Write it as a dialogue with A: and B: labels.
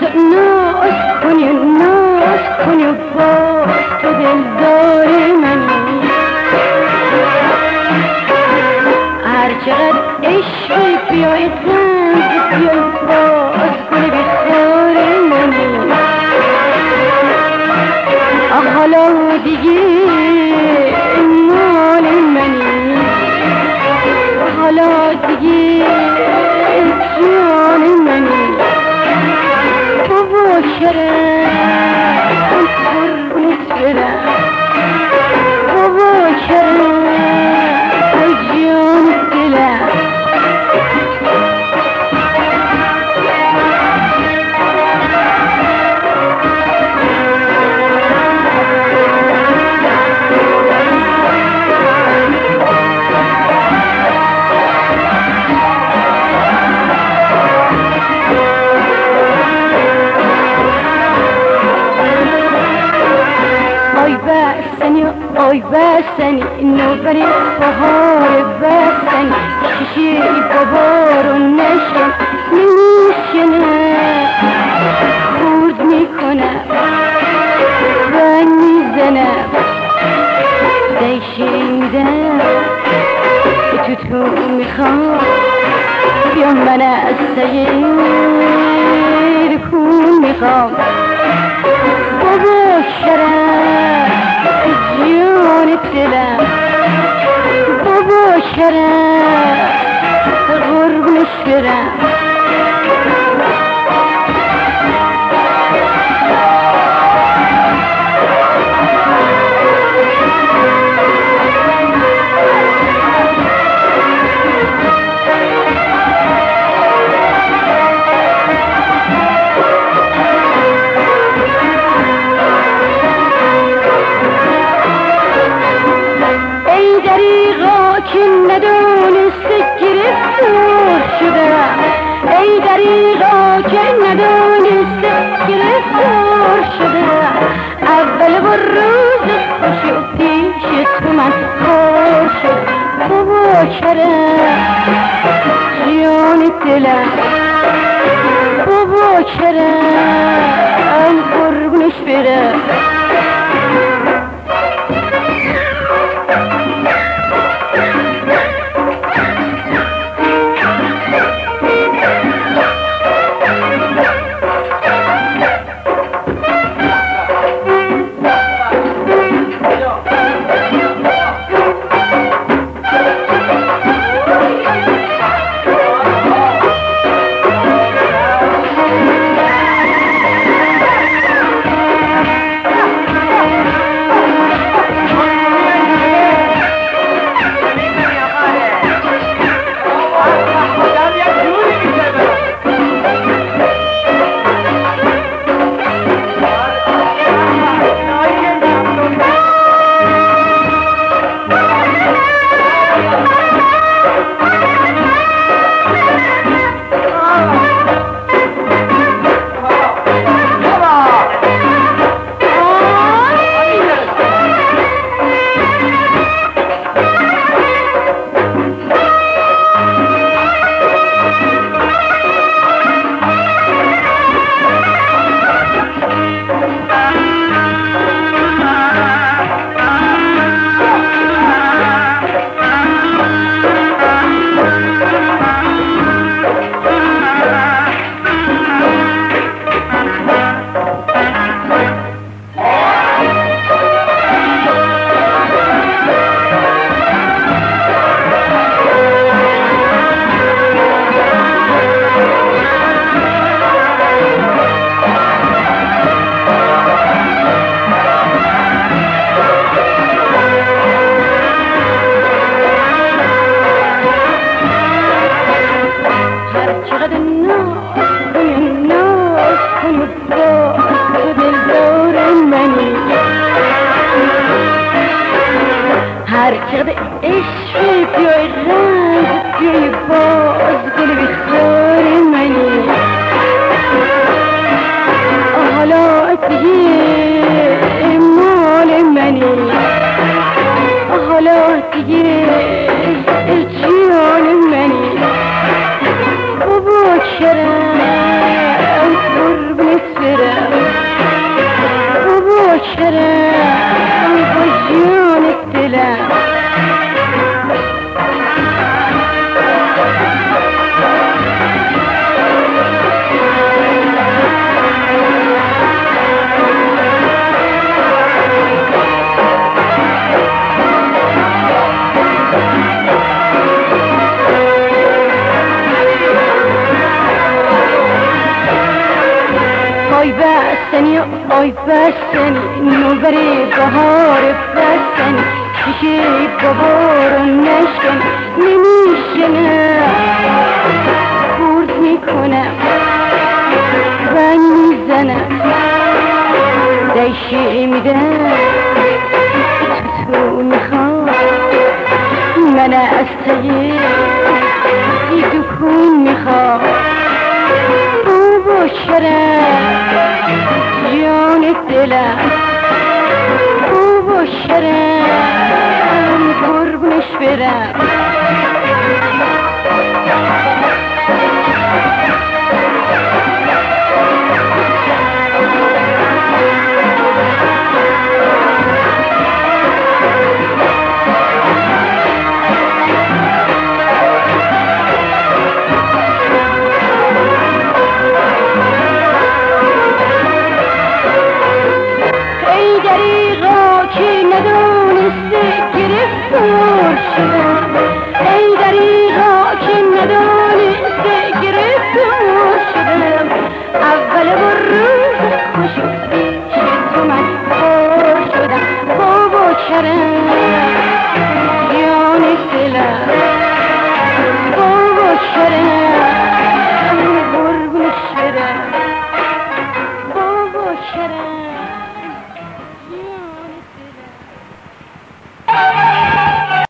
A: ناز کنی و باز تو دلدار منی. هر چقدر عشقی بیای غم بیای باز کنی بخار منی. حالا دیگه مال منی، حالا دیگه جان منی. بابا کرم قربونت برم، بابا کرم جان دلم. آی بستنی نوبری بهار بستنی، شیشه بابا رو نشن نمیشنه، خورد میکنم زنگ میزنم دیشی میدم تو میخوام بیا من از سیر کون میخوام. بابا شرم جان دلم، بابا کرم قربونش برم. که ندونسته گرفتار شدم، ای دریغا که ندونسته گرفتار شدم. اول با روز خوشی و پیش تو من کار شد. بابا کرم جان دلم، بابا کرم قربونش برم. هر چقدر عشقی بیای رنگ بیای باز گل بخار منی. حالا دیگه مال منی، حالا دیگه جان منی. بابا کرم قربونت بستنی آی بستنی نوبری بهار بستنی شیشه بابارو نشکن نمیشنه خورد میکنم رنگ میزنم دیشی میدم تو میخوام من از تایی دکون میخوام او باشرم جان دلم او باشرم قربونش برم ای دریغا که ندانسته گرفتار شدم اول و روز خوش پیش تو من خور شدم بابا کرم جان دلم بابا کرم